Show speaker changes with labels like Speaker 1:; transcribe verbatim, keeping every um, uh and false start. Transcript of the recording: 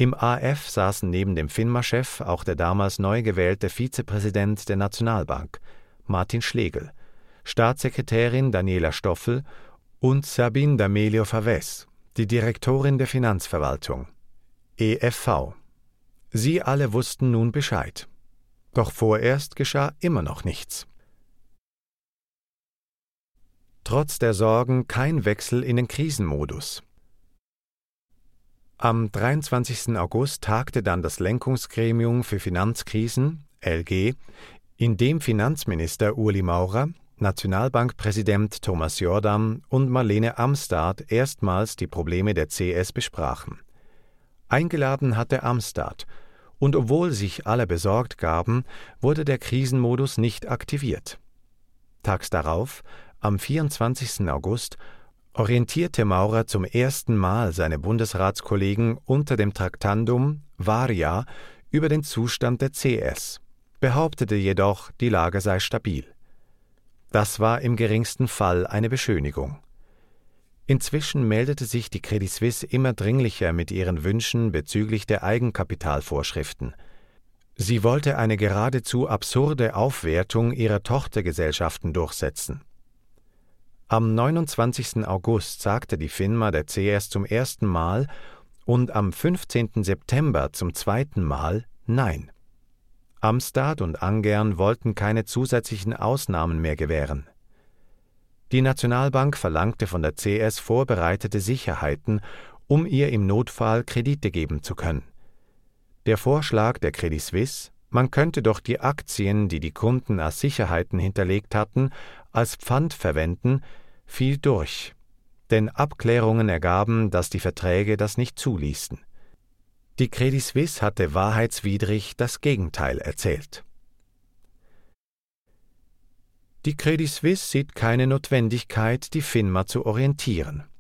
Speaker 1: Im A F saßen neben dem FINMA-Chef auch der damals neu gewählte Vizepräsident der Nationalbank, Martin Schlegel, Staatssekretärin Daniela Stoffel und Sabine D'Amelio Favez, die Direktorin der Finanzverwaltung, E F V. Sie alle wussten nun Bescheid. Doch vorerst geschah immer noch nichts. Trotz der Sorgen kein Wechsel in den Krisenmodus. Am dreiundzwanzigsten August tagte dann das Lenkungsgremium für Finanzkrisen, L G, in dem Finanzminister Ueli Maurer, Nationalbankpräsident Thomas Jordan und Marlene Amstad erstmals die Probleme der C S besprachen. Eingeladen hatte Amstad, und obwohl sich alle besorgt gaben, wurde der Krisenmodus nicht aktiviert. Tags darauf, am vierundzwanzigsten August, orientierte Maurer zum ersten Mal seine Bundesratskollegen unter dem Traktandum Varia über den Zustand der C S, behauptete jedoch, die Lage sei stabil. Das war im geringsten Fall eine Beschönigung. Inzwischen meldete sich die Credit Suisse immer dringlicher mit ihren Wünschen bezüglich der Eigenkapitalvorschriften. Sie wollte eine geradezu absurde Aufwertung ihrer Tochtergesellschaften durchsetzen. Am neunundzwanzigsten August sagte die FINMA der C S zum ersten Mal und am fünfzehnten September zum zweiten Mal Nein. Amstad und Angern wollten keine zusätzlichen Ausnahmen mehr gewähren. Die Nationalbank verlangte von der C S vorbereitete Sicherheiten, um ihr im Notfall Kredite geben zu können. Der Vorschlag der Credit Suisse, man könnte doch die Aktien, die die Kunden als Sicherheiten hinterlegt hatten, als Pfand verwenden, fiel durch, denn Abklärungen ergaben, dass die Verträge das nicht zuließen. Die Credit Suisse hatte wahrheitswidrig das Gegenteil erzählt. Die Credit Suisse sieht keine Notwendigkeit, die FINMA zu orientieren.